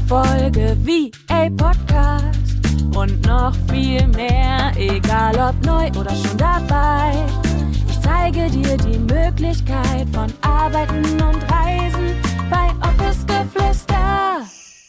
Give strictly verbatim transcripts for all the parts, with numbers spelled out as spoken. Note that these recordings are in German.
Folge V A Podcast und noch viel mehr, egal ob neu oder schon dabei. Ich zeige dir die Möglichkeit von Arbeiten und Reisen bei Office Geflüster.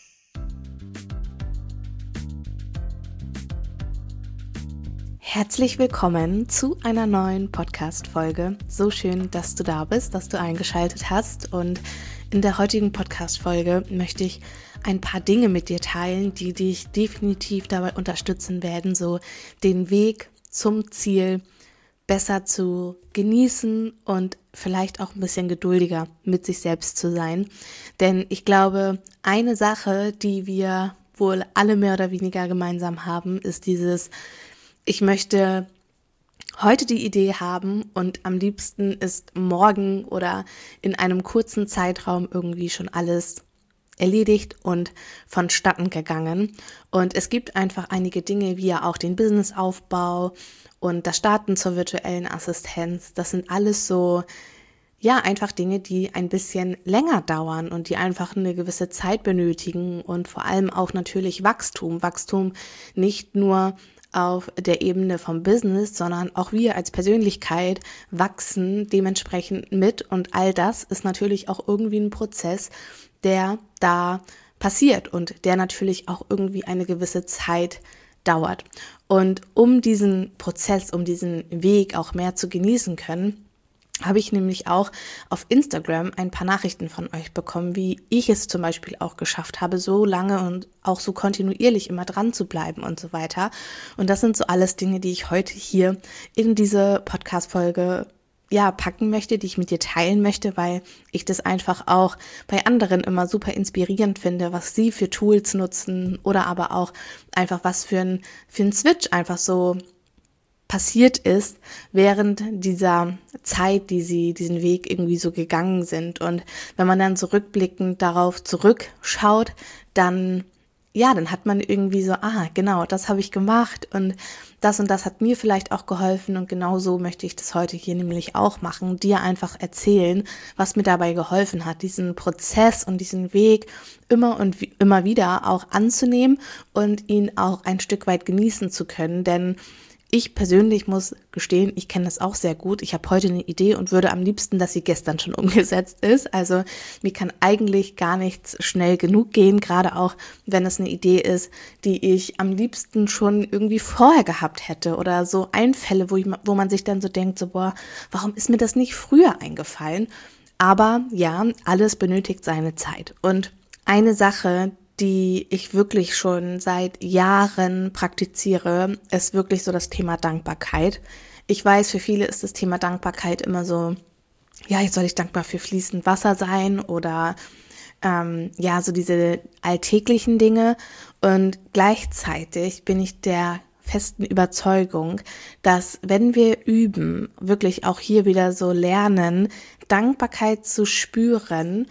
Herzlich willkommen zu einer neuen Podcast-Folge. So schön, dass du da bist, dass du eingeschaltet hast. Und in der heutigen Podcast-Folge möchte ich ein paar Dinge mit dir teilen, die dich definitiv dabei unterstützen werden, so den Weg zum Ziel besser zu genießen und vielleicht auch ein bisschen geduldiger mit sich selbst zu sein. Denn ich glaube, eine Sache, die wir wohl alle mehr oder weniger gemeinsam haben, ist dieses: Ich möchte heute die Idee haben und am liebsten ist morgen oder in einem kurzen Zeitraum irgendwie schon alles erledigt und vonstatten gegangen. Und es gibt einfach einige Dinge, wie ja auch den Businessaufbau und das Starten zur virtuellen Assistenz. Das sind alles so, ja, einfach Dinge, die ein bisschen länger dauern und die einfach eine gewisse Zeit benötigen und vor allem auch natürlich Wachstum. Wachstum nicht nur auf der Ebene vom Business, sondern auch wir als Persönlichkeit wachsen dementsprechend mit, und all das ist natürlich auch irgendwie ein Prozess, der da passiert und der natürlich auch irgendwie eine gewisse Zeit dauert. Und um diesen Prozess, um diesen Weg auch mehr zu genießen können, habe ich nämlich auch auf Instagram ein paar Nachrichten von euch bekommen, wie ich es zum Beispiel auch geschafft habe, so lange und auch so kontinuierlich immer dran zu bleiben und so weiter. Und das sind so alles Dinge, die ich heute hier in diese Podcast-Folge ja packen möchte, die ich mit dir teilen möchte, weil ich das einfach auch bei anderen immer super inspirierend finde, was sie für Tools nutzen oder aber auch einfach was für ein, für ein Switch einfach so passiert ist während dieser Zeit, die sie diesen Weg irgendwie so gegangen sind. Und wenn man dann zurückblickend darauf zurückschaut, dann ja, dann hat man irgendwie so, ah, genau, das habe ich gemacht und das und das hat mir vielleicht auch geholfen, und genau so möchte ich das heute hier nämlich auch machen, dir einfach erzählen, was mir dabei geholfen hat, diesen Prozess und diesen Weg immer und wie, immer wieder auch anzunehmen und ihn auch ein Stück weit genießen zu können, denn ich persönlich muss gestehen, ich kenne das auch sehr gut. Ich habe heute eine Idee und würde am liebsten, dass sie gestern schon umgesetzt ist. Also mir kann eigentlich gar nichts schnell genug gehen, gerade auch, wenn es eine Idee ist, die ich am liebsten schon irgendwie vorher gehabt hätte, oder so Einfälle, wo, ich, wo man sich dann so denkt, so boah, warum ist mir das nicht früher eingefallen? Aber ja, alles benötigt seine Zeit. Und eine Sache, die ich wirklich schon seit Jahren praktiziere, ist wirklich so das Thema Dankbarkeit. Ich weiß, für viele ist das Thema Dankbarkeit immer so, ja, jetzt soll ich dankbar für fließend Wasser sein oder ähm, ja, so diese alltäglichen Dinge. Und gleichzeitig bin ich der festen Überzeugung, dass wenn wir üben, wirklich auch hier wieder so lernen, Dankbarkeit zu spüren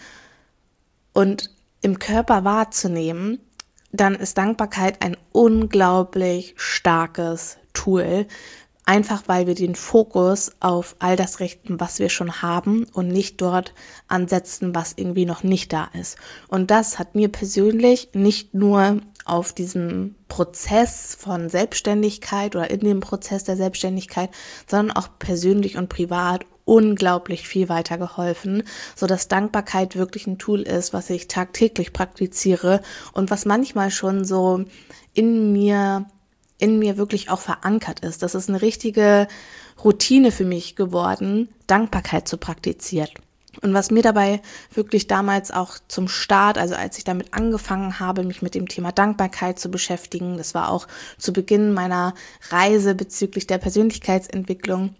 und im Körper wahrzunehmen, dann ist Dankbarkeit ein unglaublich starkes Tool, einfach weil wir den Fokus auf all das richten, was wir schon haben, und nicht dort ansetzen, was irgendwie noch nicht da ist. Und das hat mir persönlich nicht nur auf diesem Prozess von Selbstständigkeit oder in dem Prozess der Selbstständigkeit, sondern auch persönlich und privat unglaublich viel weitergeholfen, so dass Dankbarkeit wirklich ein Tool ist, was ich tagtäglich praktiziere und was manchmal schon so in mir, in mir wirklich auch verankert ist. Das ist eine richtige Routine für mich geworden, Dankbarkeit zu praktizieren. Und was mir dabei wirklich damals auch zum Start, also als ich damit angefangen habe, mich mit dem Thema Dankbarkeit zu beschäftigen, das war auch zu Beginn meiner Reise bezüglich der Persönlichkeitsentwicklung,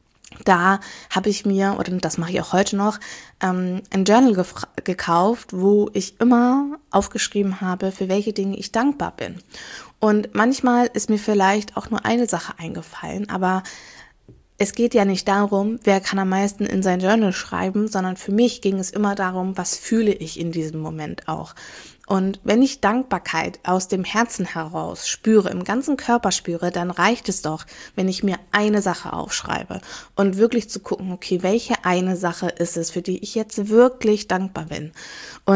da habe ich mir, oder das mache ich auch heute noch, ähm, ein Journal gef- gekauft, wo ich immer aufgeschrieben habe, für welche Dinge ich dankbar bin. Und manchmal ist mir vielleicht auch nur eine Sache eingefallen, aber es geht ja nicht darum, wer kann am meisten in sein Journal schreiben, sondern für mich ging es immer darum, was fühle ich in diesem Moment auch. Und wenn ich Dankbarkeit aus dem Herzen heraus spüre, im ganzen Körper spüre, dann reicht es doch, wenn ich mir eine Sache aufschreibe und wirklich zu gucken, okay, welche eine Sache ist es, für die ich jetzt wirklich dankbar bin. Und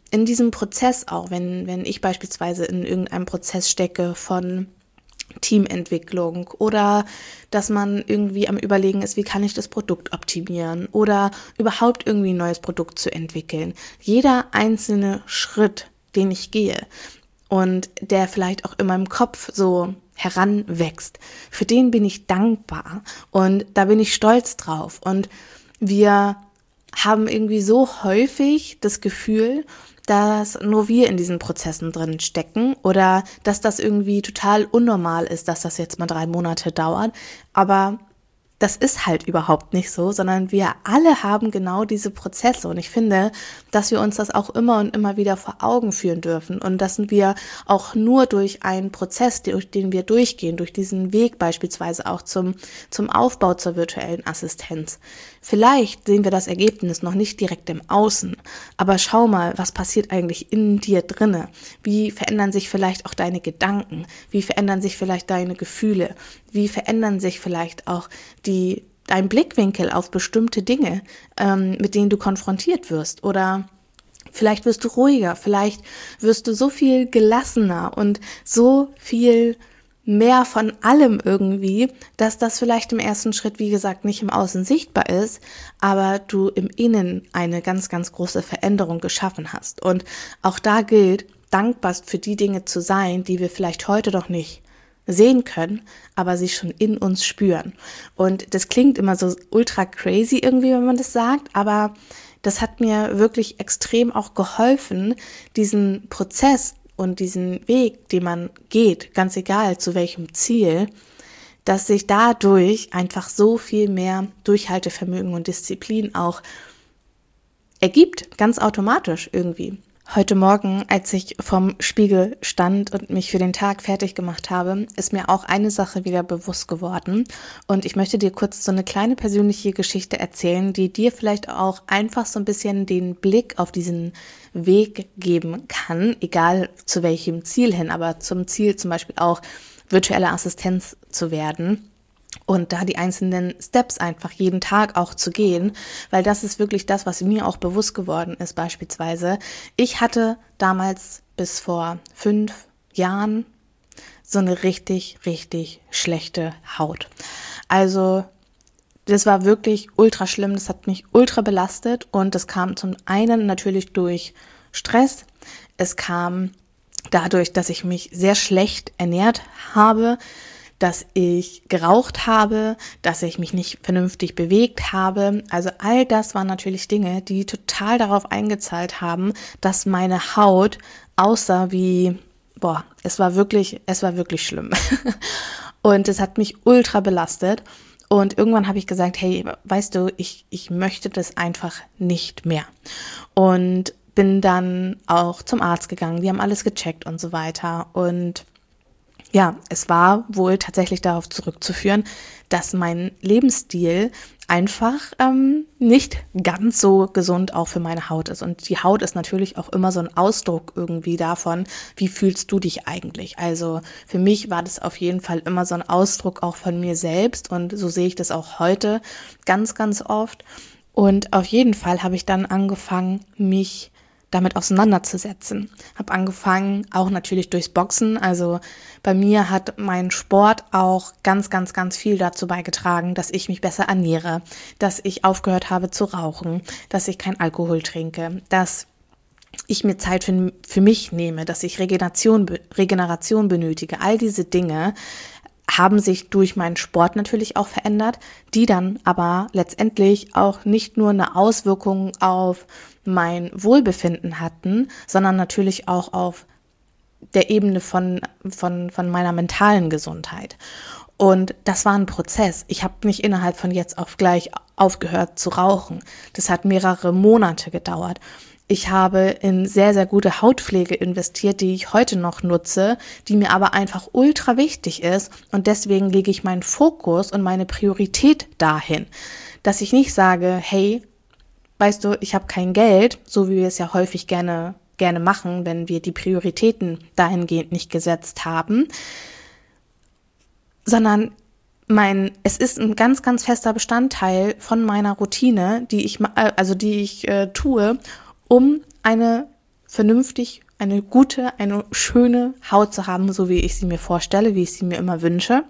in diesem Prozess auch, wenn, wenn ich beispielsweise in irgendeinem Prozess stecke von Teamentwicklung oder dass man irgendwie am Überlegen ist, wie kann ich das Produkt optimieren oder überhaupt irgendwie ein neues Produkt zu entwickeln. Jeder einzelne Schritt, den ich gehe und der vielleicht auch in meinem Kopf so heranwächst, für den bin ich dankbar und da bin ich stolz drauf. Und wir haben irgendwie so häufig das Gefühl, dass nur wir in diesen Prozessen drin stecken oder dass das irgendwie total unnormal ist, dass das jetzt mal drei Monate dauert. Aber das ist halt überhaupt nicht so, sondern wir alle haben genau diese Prozesse. Und ich finde, dass wir uns das auch immer und immer wieder vor Augen führen dürfen und dass wir auch nur durch einen Prozess, durch den wir durchgehen, durch diesen Weg beispielsweise auch zum, zum Aufbau zur virtuellen Assistenz. Vielleicht sehen wir das Ergebnis noch nicht direkt im Außen, aber schau mal, was passiert eigentlich in dir drinne? Wie verändern sich vielleicht auch deine Gedanken? Wie verändern sich vielleicht deine Gefühle? Wie verändern sich vielleicht auch die, dein Blickwinkel auf bestimmte Dinge, ähm, mit denen du konfrontiert wirst? Oder vielleicht wirst du ruhiger, vielleicht wirst du so viel gelassener und so viel mehr von allem irgendwie, dass das vielleicht im ersten Schritt, wie gesagt, nicht im Außen sichtbar ist, aber du im Innen eine ganz, ganz große Veränderung geschaffen hast. Und auch da gilt, dankbar für die Dinge zu sein, die wir vielleicht heute noch nicht sehen können, aber sie schon in uns spüren. Und das klingt immer so ultra crazy irgendwie, wenn man das sagt, aber das hat mir wirklich extrem auch geholfen, diesen Prozess und diesen Weg, den man geht, ganz egal zu welchem Ziel, dass sich dadurch einfach so viel mehr Durchhaltevermögen und Disziplin auch ergibt, ganz automatisch irgendwie. Heute Morgen, als ich vorm Spiegel stand und mich für den Tag fertig gemacht habe, ist mir auch eine Sache wieder bewusst geworden. Und ich möchte dir kurz so eine kleine persönliche Geschichte erzählen, die dir vielleicht auch einfach so ein bisschen den Blick auf diesen Weg geben kann, egal zu welchem Ziel hin, aber zum Ziel zum Beispiel auch virtuelle Assistenz zu werden. Und da die einzelnen Steps einfach jeden Tag auch zu gehen, weil das ist wirklich das, was mir auch bewusst geworden ist beispielsweise. Ich hatte damals bis vor fünf Jahren so eine richtig, richtig schlechte Haut. Also das war wirklich ultra schlimm, das hat mich ultra belastet und das kam zum einen natürlich durch Stress, es kam dadurch, dass ich mich sehr schlecht ernährt habe, dass ich geraucht habe, dass ich mich nicht vernünftig bewegt habe. Also all das waren natürlich Dinge, die total darauf eingezahlt haben, dass meine Haut aussah wie, boah, es war wirklich, es war wirklich schlimm. Und es hat mich ultra belastet. Und irgendwann habe ich gesagt, hey, weißt du, ich, ich möchte das einfach nicht mehr. Und bin dann auch zum Arzt gegangen, die haben alles gecheckt und so weiter. Und ja, es war wohl tatsächlich darauf zurückzuführen, dass mein Lebensstil einfach ähm, nicht ganz so gesund auch für meine Haut ist. Und die Haut ist natürlich auch immer so ein Ausdruck irgendwie davon, wie fühlst du dich eigentlich? Also für mich war das auf jeden Fall immer so ein Ausdruck auch von mir selbst und so sehe ich das auch heute ganz, ganz oft. Und auf jeden Fall habe ich dann angefangen, mich damit auseinanderzusetzen. Habe angefangen, auch natürlich durchs Boxen, also bei mir hat mein Sport auch ganz, ganz, ganz viel dazu beigetragen, dass ich mich besser ernähre, dass ich aufgehört habe zu rauchen, dass ich kein Alkohol trinke, dass ich mir Zeit für, für mich nehme, dass ich Regeneration, Regeneration benötige. All diese Dinge haben sich durch meinen Sport natürlich auch verändert, die dann aber letztendlich auch nicht nur eine Auswirkung auf mein Wohlbefinden hatten, sondern natürlich auch auf der Ebene von, von, von meiner mentalen Gesundheit. Und das war ein Prozess. Ich habe nicht innerhalb von jetzt auf gleich aufgehört zu rauchen. Das hat mehrere Monate gedauert. Ich habe in sehr, sehr gute Hautpflege investiert, die ich heute noch nutze, die mir aber einfach ultra wichtig ist. Und deswegen lege ich meinen Fokus und meine Priorität dahin, dass ich nicht sage, hey, weißt du, ich habe kein Geld, so wie wir es ja häufig gerne, gerne machen, wenn wir die Prioritäten dahingehend nicht gesetzt haben, sondern mein, es ist ein ganz, ganz fester Bestandteil von meiner Routine, die ich, also die ich äh, tue, um eine vernünftig, eine gute, eine schöne Haut zu haben, so wie ich sie mir vorstelle, wie ich sie mir immer wünsche.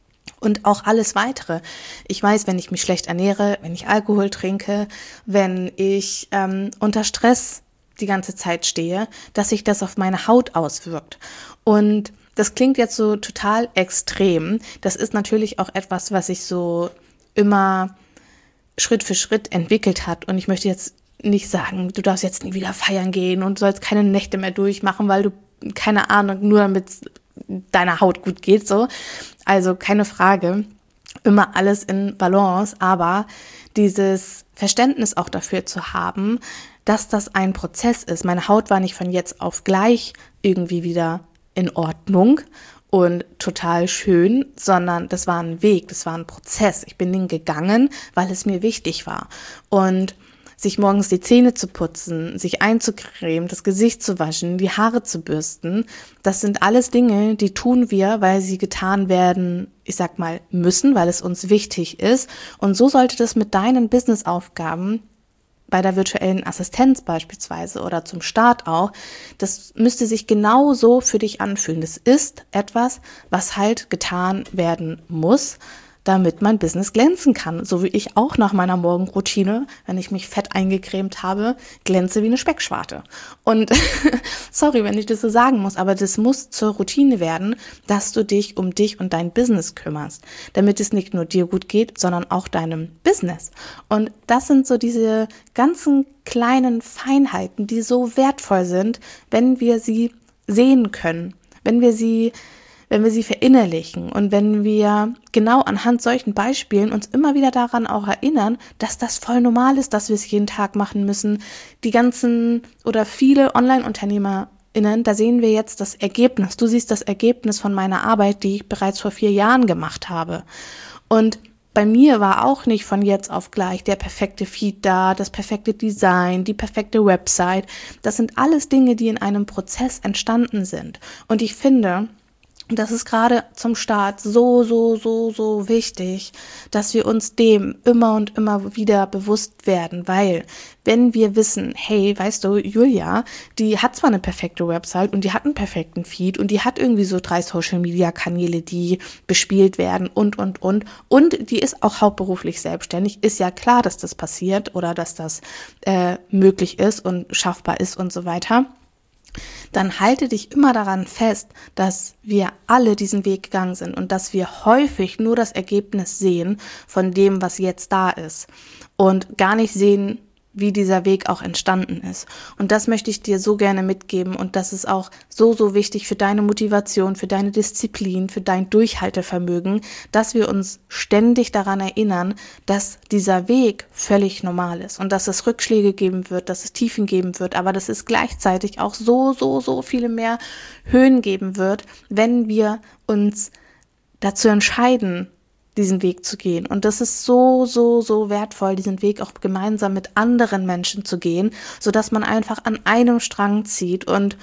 Und auch alles Weitere. Ich weiß, wenn ich mich schlecht ernähre, wenn ich Alkohol trinke, wenn ich ähm, unter Stress die ganze Zeit stehe, dass sich das auf meine Haut auswirkt. Und das klingt jetzt so total extrem. Das ist natürlich auch etwas, was sich so immer Schritt für Schritt entwickelt hat. Und ich möchte jetzt nicht sagen, du darfst jetzt nie wieder feiern gehen und sollst keine Nächte mehr durchmachen, weil du, keine Ahnung, nur damit deiner Haut gut geht, so. Also keine Frage, immer alles in Balance, aber dieses Verständnis auch dafür zu haben, dass das ein Prozess ist. Meine Haut war nicht von jetzt auf gleich irgendwie wieder in Ordnung und total schön, sondern das war ein Weg, das war ein Prozess. Ich bin den gegangen, weil es mir wichtig war. Und sich morgens die Zähne zu putzen, sich einzucremen, das Gesicht zu waschen, die Haare zu bürsten, das sind alles Dinge, die tun wir, weil sie getan werden, ich sag mal, müssen, weil es uns wichtig ist. Und so sollte das mit deinen Businessaufgaben bei der virtuellen Assistenz beispielsweise oder zum Start auch, das müsste sich genauso für dich anfühlen. Das ist etwas, was halt getan werden muss, damit mein Business glänzen kann. So wie ich auch nach meiner Morgenroutine, wenn ich mich fett eingecremt habe, glänze wie eine Speckschwarte. Und sorry, wenn ich das so sagen muss, aber das muss zur Routine werden, dass du dich um dich und dein Business kümmerst, damit es nicht nur dir gut geht, sondern auch deinem Business. Und das sind so diese ganzen kleinen Feinheiten, die so wertvoll sind, wenn wir sie sehen können, wenn wir sie wenn wir sie verinnerlichen und wenn wir genau anhand solchen Beispielen uns immer wieder daran auch erinnern, dass das voll normal ist, dass wir es jeden Tag machen müssen. Die ganzen oder viele OnlineunternehmerInnen, da sehen wir jetzt das Ergebnis. Du siehst das Ergebnis von meiner Arbeit, die ich bereits vor vier Jahren gemacht habe. Und bei mir war auch nicht von jetzt auf gleich der perfekte Feed da, das perfekte Design, die perfekte Website. Das sind alles Dinge, die in einem Prozess entstanden sind. Und ich finde, das ist gerade zum Start so, so, so, so wichtig, dass wir uns dem immer und immer wieder bewusst werden, weil wenn wir wissen, hey, weißt du, Julia, die hat zwar eine perfekte Website und die hat einen perfekten Feed und die hat irgendwie so drei Social-Media-Kanäle, die bespielt werden und, und, und und die ist auch hauptberuflich selbstständig, ist ja klar, dass das passiert oder dass das äh, möglich ist und schaffbar ist und so weiter. Dann halte dich immer daran fest, dass wir alle diesen Weg gegangen sind und dass wir häufig nur das Ergebnis sehen von dem, was jetzt da ist und gar nicht sehen, wie dieser Weg auch entstanden ist. Und das möchte ich dir so gerne mitgeben und das ist auch so, so wichtig für deine Motivation, für deine Disziplin, für dein Durchhaltevermögen, dass wir uns ständig daran erinnern, dass dieser Weg völlig normal ist und dass es Rückschläge geben wird, dass es Tiefen geben wird, aber dass es gleichzeitig auch so, so, so viele mehr Höhen geben wird, wenn wir uns dazu entscheiden, diesen Weg zu gehen. Und das ist so, so, so wertvoll, diesen Weg auch gemeinsam mit anderen Menschen zu gehen, sodass man einfach an einem Strang zieht. Und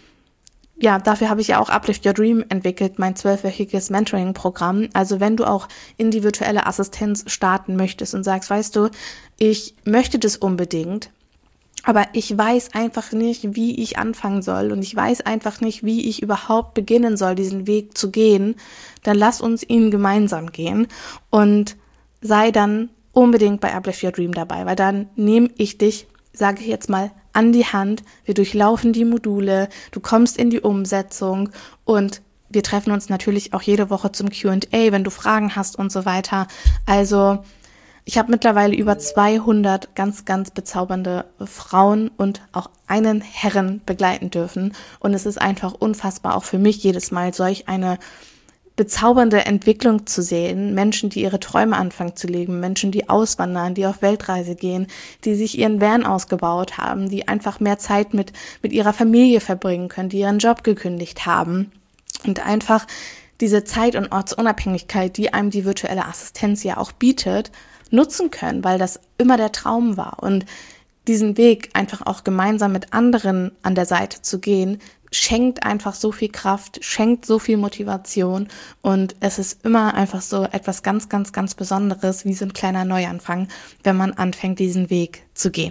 ja, dafür habe ich ja auch Uplift Your Dream entwickelt, mein zwölfwöchiges Mentoring-Programm. Also wenn du auch in die virtuelle Assistenz starten möchtest und sagst, weißt du, ich möchte das unbedingt, aber ich weiß einfach nicht, wie ich anfangen soll und ich weiß einfach nicht, wie ich überhaupt beginnen soll, diesen Weg zu gehen, dann lass uns ihn gemeinsam gehen und sei dann unbedingt bei Uplift Your Dream dabei, weil dann nehme ich dich, sage ich jetzt mal, an die Hand, wir durchlaufen die Module, du kommst in die Umsetzung und wir treffen uns natürlich auch jede Woche zum Q and A, wenn du Fragen hast und so weiter. Also ich habe mittlerweile über zweihundert ganz, ganz bezaubernde Frauen und auch einen Herren begleiten dürfen. Und es ist einfach unfassbar, auch für mich jedes Mal solch eine bezaubernde Entwicklung zu sehen. Menschen, die ihre Träume anfangen zu leben, Menschen, die auswandern, die auf Weltreise gehen, die sich ihren Van ausgebaut haben, die einfach mehr Zeit mit, mit ihrer Familie verbringen können, die ihren Job gekündigt haben und einfach diese Zeit- und Ortsunabhängigkeit, die einem die virtuelle Assistenz ja auch bietet, nutzen können, weil das immer der Traum war. Und diesen Weg einfach auch gemeinsam mit anderen an der Seite zu gehen, schenkt einfach so viel Kraft, schenkt so viel Motivation und es ist immer einfach so etwas ganz, ganz, ganz Besonderes, wie so ein kleiner Neuanfang, wenn man anfängt, diesen Weg zu gehen.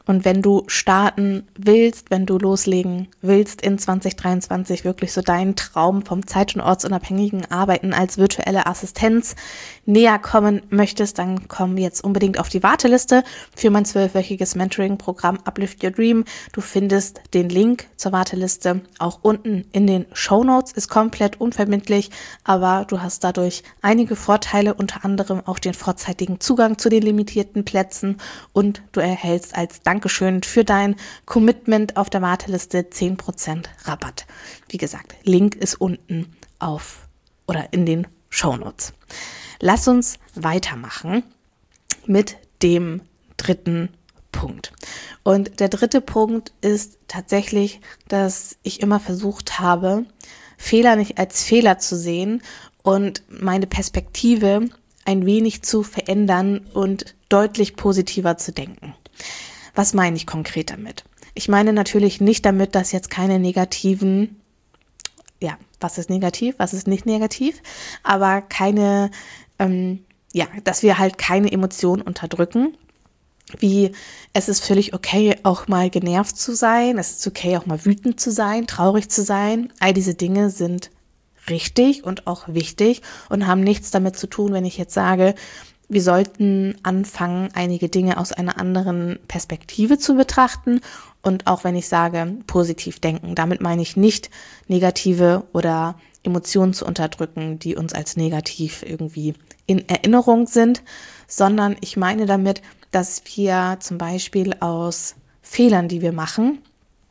Und wenn du starten willst, wenn du loslegen willst in zwanzig dreiundzwanzig, wirklich so deinen Traum vom zeit- und ortsunabhängigen Arbeiten als virtuelle Assistenz näher kommen möchtest, dann komm jetzt unbedingt auf die Warteliste für mein zwölfwöchiges Mentoring-Programm Uplift Your Dream. Du findest den Link zur Warteliste auch unten in den Shownotes, ist komplett unverbindlich, aber du hast dadurch einige Vorteile, unter anderem auch den vorzeitigen Zugang zu den limitierten Plätzen und du erhältst als Dankeschön für dein Commitment auf der Warteliste zehn Prozent Rabatt. Wie gesagt, Link ist unten auf oder in den Shownotes. Lass uns weitermachen mit dem dritten Punkt. Und der dritte Punkt ist tatsächlich, dass ich immer versucht habe, Fehler nicht als Fehler zu sehen und meine Perspektive ein wenig zu verändern und deutlich positiver zu denken. Was meine ich konkret damit? Ich meine natürlich nicht damit, dass jetzt keine negativen, ja, was ist negativ, was ist nicht negativ, aber keine, ähm, ja, dass wir halt keine Emotionen unterdrücken, wie es ist völlig okay, auch mal genervt zu sein, es ist okay, auch mal wütend zu sein, traurig zu sein. All diese Dinge sind richtig und auch wichtig und haben nichts damit zu tun, wenn ich jetzt sage, wir sollten anfangen, einige Dinge aus einer anderen Perspektive zu betrachten und auch wenn ich sage, positiv denken. Damit meine ich nicht negative oder Emotionen zu unterdrücken, die uns als negativ irgendwie in Erinnerung sind, sondern ich meine damit, dass wir zum Beispiel aus Fehlern, die wir machen,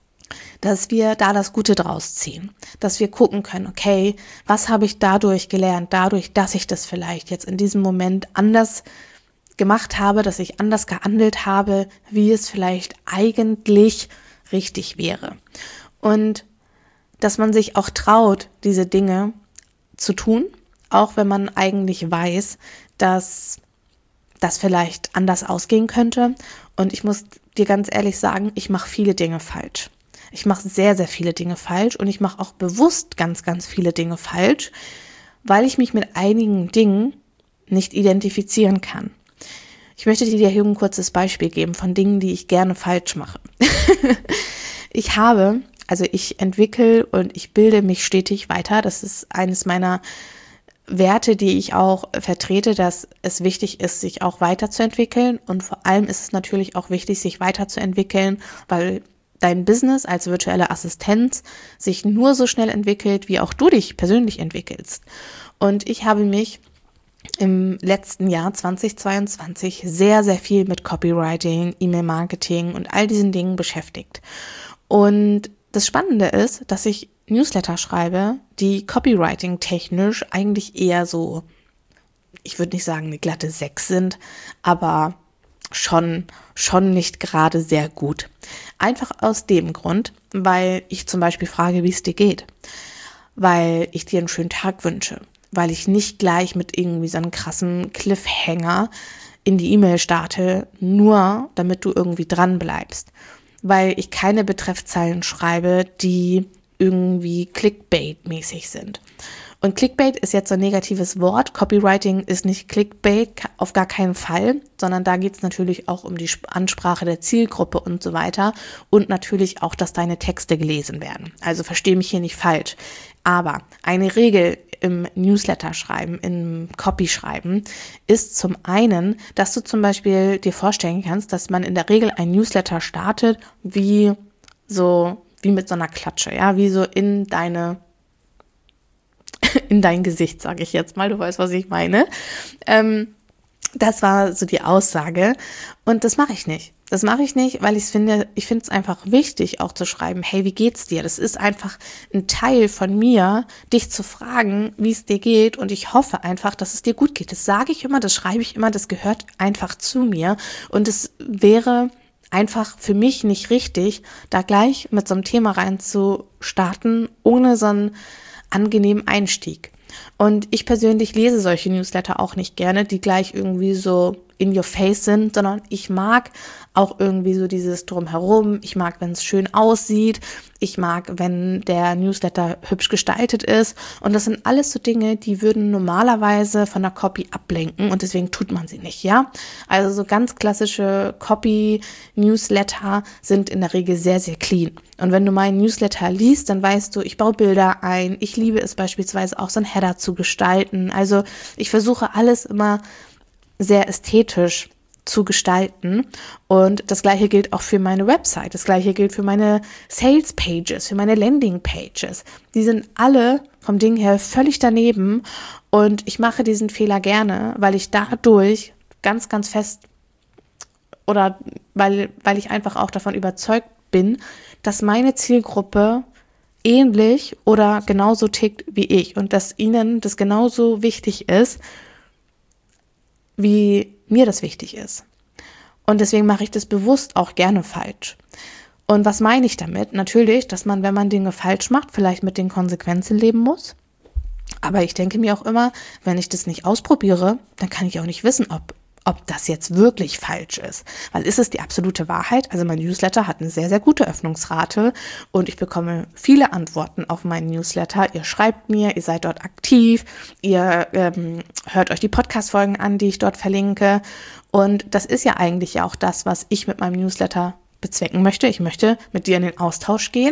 dass wir da das Gute draus ziehen, dass wir gucken können, okay, was habe ich dadurch gelernt, dadurch, dass ich das vielleicht jetzt in diesem Moment anders gemacht habe, dass ich anders gehandelt habe, wie es vielleicht eigentlich richtig wäre. Und dass man sich auch traut, diese Dinge zu tun, auch wenn man eigentlich weiß, dass das vielleicht anders ausgehen könnte. Und ich muss dir ganz ehrlich sagen, ich mache viele Dinge falsch. Ich mache sehr, sehr viele Dinge falsch und ich mache auch bewusst ganz, ganz viele Dinge falsch, weil ich mich mit einigen Dingen nicht identifizieren kann. Ich möchte dir hier ein kurzes Beispiel geben von Dingen, die ich gerne falsch mache. Ich habe, also ich entwickle und ich bilde mich stetig weiter. Das ist eines meiner Werte, die ich auch vertrete, dass es wichtig ist, sich auch weiterzuentwickeln. Und vor allem ist es natürlich auch wichtig, sich weiterzuentwickeln, weil dein Business als virtuelle Assistenz sich nur so schnell entwickelt, wie auch du dich persönlich entwickelst. Und ich habe mich im letzten Jahr zwanzig zweiundzwanzig sehr, sehr viel mit Copywriting, E-Mail-Marketing und all diesen Dingen beschäftigt. Und das Spannende ist, dass ich Newsletter schreibe, die Copywriting-technisch eigentlich eher so, ich würde nicht sagen eine glatte sechs sind, aber schon, schon nicht gerade sehr gut. Einfach aus dem Grund, weil ich zum Beispiel frage, wie es dir geht, weil ich dir einen schönen Tag wünsche, weil ich nicht gleich mit irgendwie so einem krassen Cliffhanger in die E-Mail starte, nur damit du irgendwie dran bleibst, weil ich keine Betreffzeilen schreibe, die irgendwie Clickbait-mäßig sind. Und Clickbait ist jetzt so ein negatives Wort. Copywriting ist nicht Clickbait, auf gar keinen Fall, sondern da geht es natürlich auch um die Ansprache der Zielgruppe und so weiter und natürlich auch, dass deine Texte gelesen werden. Also verstehe mich hier nicht falsch. Aber eine Regel im Newsletter-Schreiben, im Copy-Schreiben ist zum einen, dass du zum Beispiel dir vorstellen kannst, dass man in der Regel ein Newsletter startet wie so, wie mit so einer Klatsche, ja, wie so in deine in dein Gesicht, sage ich jetzt mal, du weißt, was ich meine. Ähm, das war so die Aussage und das mache ich nicht. Das mache ich nicht, weil ich finde, ich finde es einfach wichtig, auch zu schreiben, hey, wie geht's dir? Das ist einfach ein Teil von mir, dich zu fragen, wie es dir geht und ich hoffe einfach, dass es dir gut geht. Das sage ich immer, das schreibe ich immer, das gehört einfach zu mir und es wäre einfach für mich nicht richtig, da gleich mit so einem Thema rein zu starten, ohne so einen angenehmen Einstieg. Und ich persönlich lese solche Newsletter auch nicht gerne, die gleich irgendwie so in your face sind, sondern ich mag auch irgendwie so dieses Drumherum. Ich mag, wenn es schön aussieht. Ich mag, wenn der Newsletter hübsch gestaltet ist. Und das sind alles so Dinge, die würden normalerweise von der Copy ablenken und deswegen tut man sie nicht, ja? Also so ganz klassische Copy-Newsletter sind in der Regel sehr, sehr clean. Und wenn du meinen Newsletter liest, dann weißt du, ich baue Bilder ein. Ich liebe es beispielsweise auch, so ein Header zu gestalten. Also ich versuche alles immer sehr ästhetisch zu gestalten. Und das Gleiche gilt auch für meine Website. Das Gleiche gilt für meine Sales Pages, für meine Landing Pages. Die sind alle vom Ding her völlig daneben. Und ich mache diesen Fehler gerne, weil ich dadurch ganz, ganz fest oder weil, weil ich einfach auch davon überzeugt bin, dass meine Zielgruppe ähnlich oder genauso tickt wie ich und dass ihnen das genauso wichtig ist, wie mir das wichtig ist. Und deswegen mache ich das bewusst auch gerne falsch. Und was meine ich damit? Natürlich, dass man, wenn man Dinge falsch macht, vielleicht mit den Konsequenzen leben muss. Aber ich denke mir auch immer, wenn ich das nicht ausprobiere, dann kann ich auch nicht wissen, ob ob das jetzt wirklich falsch ist. Weil ist es die absolute Wahrheit? Also mein Newsletter hat eine sehr, sehr gute Öffnungsrate und ich bekomme viele Antworten auf meinen Newsletter. Ihr schreibt mir, ihr seid dort aktiv, ihr ähm, hört euch die Podcast-Folgen an, die ich dort verlinke. Und das ist ja eigentlich ja auch das, was ich mit meinem Newsletter bezwecken möchte. Ich möchte mit dir in den Austausch gehen.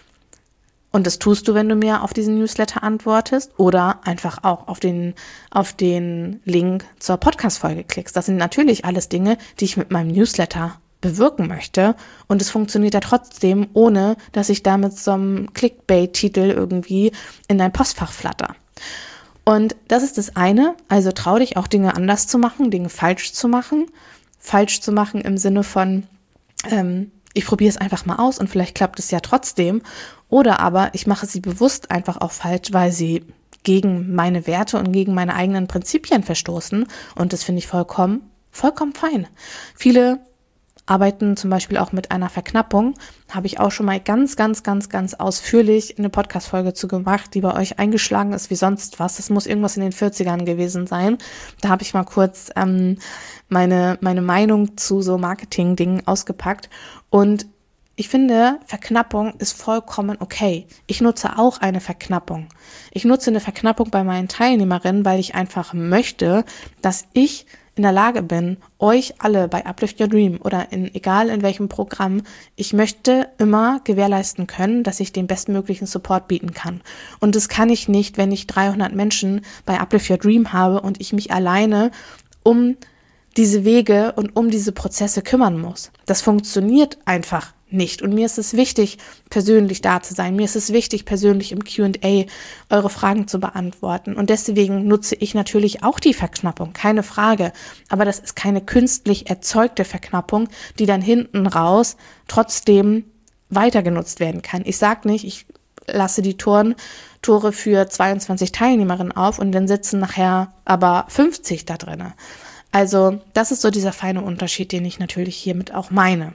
Und das tust du, wenn du mir auf diesen Newsletter antwortest oder einfach auch auf den, auf den Link zur Podcast-Folge klickst. Das sind natürlich alles Dinge, die ich mit meinem Newsletter bewirken möchte. Und es funktioniert ja trotzdem, ohne dass ich da mit so einem Clickbait-Titel irgendwie in dein Postfach flatter. Und das ist das eine. Also trau dich auch, Dinge anders zu machen, Dinge falsch zu machen. Falsch zu machen im Sinne von, ähm, ich probiere es einfach mal aus und vielleicht klappt es ja trotzdem. Oder aber ich mache sie bewusst einfach auch falsch, weil sie gegen meine Werte und gegen meine eigenen Prinzipien verstoßen. Und das finde ich vollkommen, vollkommen fein. Viele arbeiten zum Beispiel auch mit einer Verknappung. Habe ich auch schon mal ganz, ganz, ganz, ganz ausführlich eine Podcast-Folge zu gemacht, die bei euch eingeschlagen ist wie sonst was. Das muss irgendwas in den vierzigern gewesen sein. Da habe ich mal kurz ähm, meine, meine Meinung zu so Marketing-Dingen ausgepackt. Und ich finde, Verknappung ist vollkommen okay. Ich nutze auch eine Verknappung. Ich nutze eine Verknappung bei meinen Teilnehmerinnen, weil ich einfach möchte, dass ich in der Lage bin, euch alle bei Uplift Your Dream oder in egal in welchem Programm, ich möchte immer gewährleisten können, dass ich den bestmöglichen Support bieten kann. Und das kann ich nicht, wenn ich dreihundert Menschen bei Uplift Your Dream habe und ich mich alleine um diese Wege und um diese Prozesse kümmern muss. Das funktioniert einfach nicht. Und mir ist es wichtig, persönlich da zu sein. Mir ist es wichtig, persönlich im Q und A eure Fragen zu beantworten. Und deswegen nutze ich natürlich auch die Verknappung, keine Frage. Aber das ist keine künstlich erzeugte Verknappung, die dann hinten raus trotzdem weiter genutzt werden kann. Ich sage nicht, ich lasse die Toren, Tore für zweiundzwanzig Teilnehmerinnen auf und dann sitzen nachher aber fünfzig da drin. Also das ist so dieser feine Unterschied, den ich natürlich hiermit auch meine.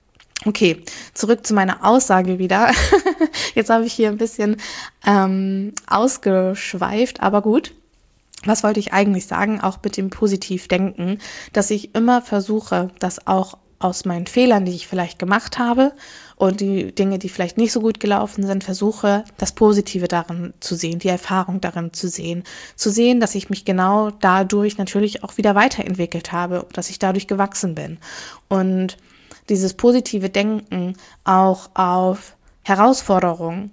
Okay, zurück zu meiner Aussage wieder. Jetzt habe ich hier ein bisschen ähm, ausgeschweift, aber gut. Was wollte ich eigentlich sagen, auch mit dem Positivdenken, dass ich immer versuche, dass auch aus meinen Fehlern, die ich vielleicht gemacht habe und die Dinge, die vielleicht nicht so gut gelaufen sind, versuche, das Positive darin zu sehen, die Erfahrung darin zu sehen, zu sehen, dass ich mich genau dadurch natürlich auch wieder weiterentwickelt habe, dass ich dadurch gewachsen bin. Und dieses positive Denken auch auf Herausforderungen,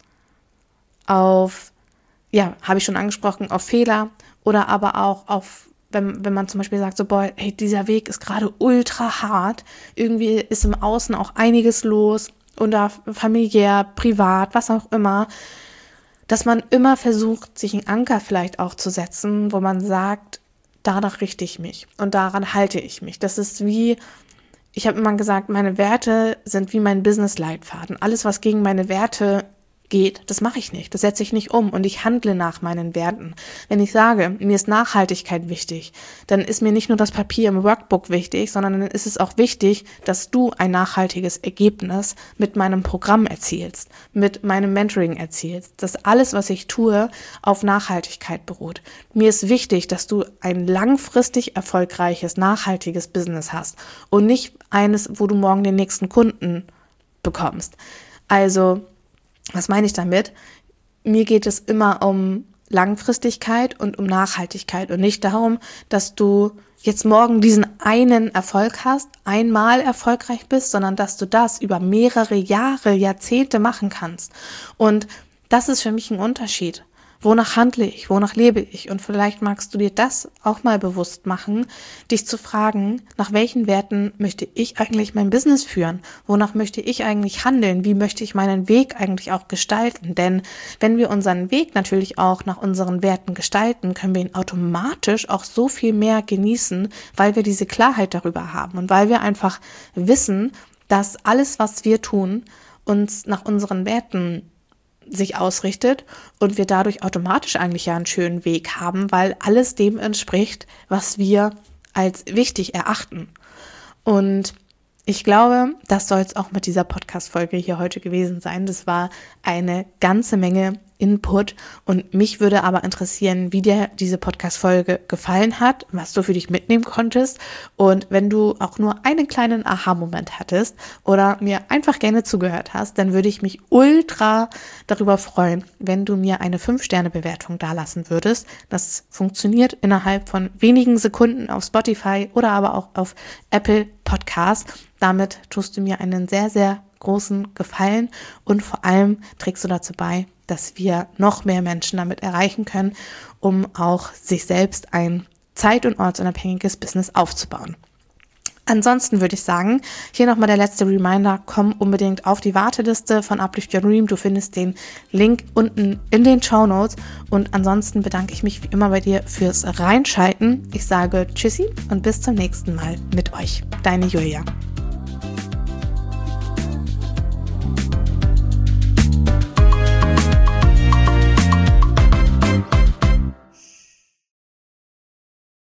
auf, ja, habe ich schon angesprochen, auf Fehler oder aber auch auf, wenn, wenn man zum Beispiel sagt, so, boah, hey, dieser Weg ist gerade ultra hart, irgendwie ist im Außen auch einiges los oder familiär, privat, was auch immer, dass man immer versucht, sich einen Anker vielleicht auch zu setzen, wo man sagt, danach richte ich mich und daran halte ich mich. Das ist wie, ich habe immer gesagt, meine Werte sind wie mein Business-Leitfaden. Alles, was gegen meine Werte geht, das mache ich nicht, das setze ich nicht um und ich handle nach meinen Werten. Wenn ich sage, mir ist Nachhaltigkeit wichtig, dann ist mir nicht nur das Papier im Workbook wichtig, sondern dann ist es auch wichtig, dass du ein nachhaltiges Ergebnis mit meinem Programm erzielst, mit meinem Mentoring erzielst, dass alles, was ich tue, auf Nachhaltigkeit beruht. Mir ist wichtig, dass du ein langfristig erfolgreiches, nachhaltiges Business hast und nicht eines, wo du morgen den nächsten Kunden bekommst. Also, was meine ich damit? Mir geht es immer um Langfristigkeit und um Nachhaltigkeit und nicht darum, dass du jetzt morgen diesen einen Erfolg hast, einmal erfolgreich bist, sondern dass du das über mehrere Jahre, Jahrzehnte machen kannst. Und das ist für mich ein Unterschied. Wonach handle ich? Wonach lebe ich? Und vielleicht magst du dir das auch mal bewusst machen, dich zu fragen, nach welchen Werten möchte ich eigentlich mein Business führen? Wonach möchte ich eigentlich handeln? Wie möchte ich meinen Weg eigentlich auch gestalten? Denn wenn wir unseren Weg natürlich auch nach unseren Werten gestalten, können wir ihn automatisch auch so viel mehr genießen, weil wir diese Klarheit darüber haben und weil wir einfach wissen, dass alles, was wir tun, uns nach unseren Werten sich ausrichtet und wir dadurch automatisch eigentlich ja einen schönen Weg haben, weil alles dem entspricht, was wir als wichtig erachten. Und ich glaube, das soll es auch mit dieser Podcast-Folge hier heute gewesen sein. Das war eine ganze Menge Input und mich würde aber interessieren, wie dir diese Podcast-Folge gefallen hat, was du für dich mitnehmen konntest und wenn du auch nur einen kleinen Aha-Moment hattest oder mir einfach gerne zugehört hast, dann würde ich mich ultra darüber freuen, wenn du mir eine fünf Sterne Bewertung dalassen würdest. Das funktioniert innerhalb von wenigen Sekunden auf Spotify oder aber auch auf Apple Podcast. Damit tust du mir einen sehr, sehr großen Gefallen und vor allem trägst du dazu bei, dass wir noch mehr Menschen damit erreichen können, um auch sich selbst ein zeit- und ortsunabhängiges Business aufzubauen. Ansonsten würde ich sagen, hier nochmal der letzte Reminder, komm unbedingt auf die Warteliste von Uplift Your Dream. Du findest den Link unten in den Shownotes und ansonsten bedanke ich mich wie immer bei dir fürs Reinschalten. Ich sage Tschüssi und bis zum nächsten Mal mit euch. Deine Julia.